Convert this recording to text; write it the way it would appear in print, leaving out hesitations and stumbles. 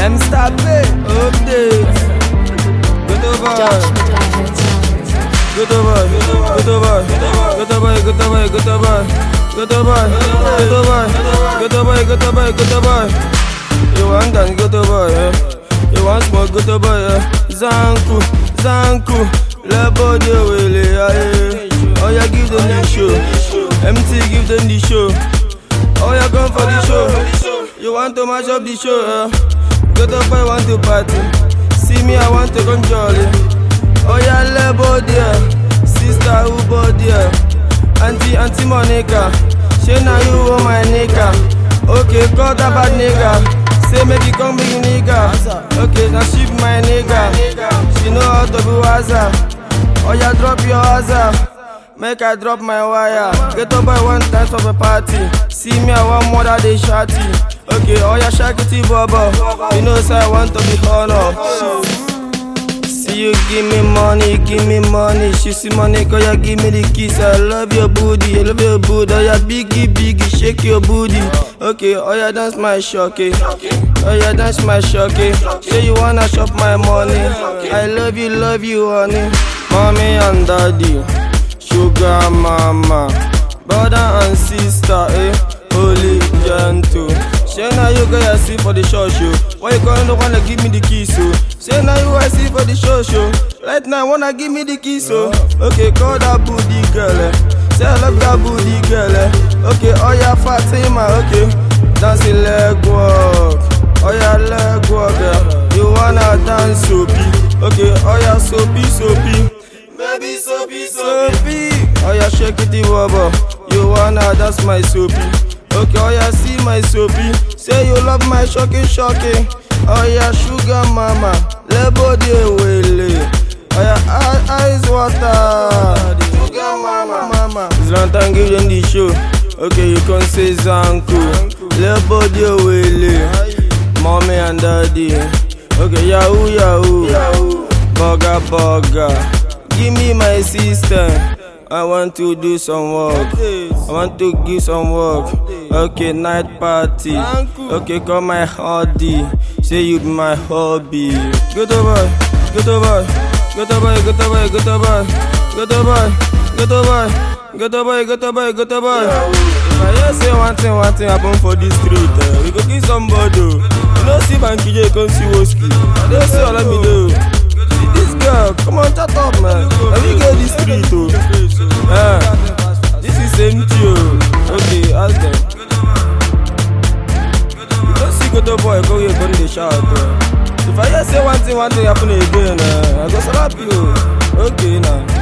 M-Star Play, update. Goodbye. You want dance, goodbye, yeah. You want smoke, goodbye, yeah. Zanku, let body away, yeah. Oh, yeah, give them the show. MT, give them the show. Oh, yeah, come for the show. You want to mash up the show, yeah. Goodbye, want to party. See me, I want to come jolly. Oh, yeah, let body, yeah. Sister, who body, yeah. Auntie Monica. She now you oh my nigga. Okay, call that bad nigga. Say make you come big nigga. Okay, now she be my nigga. She know how to be waza. Oh yeah, drop your waza. Make I drop my wire. Get up by one time for a party. See me I want more than they shawty. Okay, oh yeah, shakity bubba. You know say I want to be honor. See you give me money. She see money cause you give me the kiss. I love your booty, Oh yeah, biggie, shake your booty. Okay, oh yeah, dance my shocky. Oh yeah, dance my shocky. Say you wanna shop my money. I love you, honey. Mommy and daddy, sugar mama, brother and sister, holy gentle. Say now you go I see for the show. Why you gonna wanna give me the keys, so? Say now you I see for the show. Right now wanna give me the keys, so? Okay, call that booty girl, Say I love that booty girl, Okay, oh yeah, Fatima, okay. Dancing leg walk. Oh yeah, leg walk, You wanna dance soapy? Okay, oh yeah, soapy. Baby soapy. Oh yeah, shake it, wobble. You wanna dance my soapy? Okay, oh yeah, see my soapy. Say you love my shocky. Oh yeah, sugar mama, let body away. Oh yeah, eyes water. Sugar mama. Zlatan give them the show. Okay, you can say Zanku. Let body away. Mommy and daddy. Okay, yahoo. Burger. Give me my sister. I want to do some work. I want to give some work. Okay, night party. Okay, call my hobby. Say you be my hobby. Goodbye. If I hear say one thing happen for this street, we go kill somebody. You know see Banky J come see Woski. They say all let me do. This girl, come on, shut up, man. Let me get this street, this is empty, Okay, ask them. You don't see good boy, go here, go to the shout, If I hear say one thing happen again, I go slap you. Okay, now.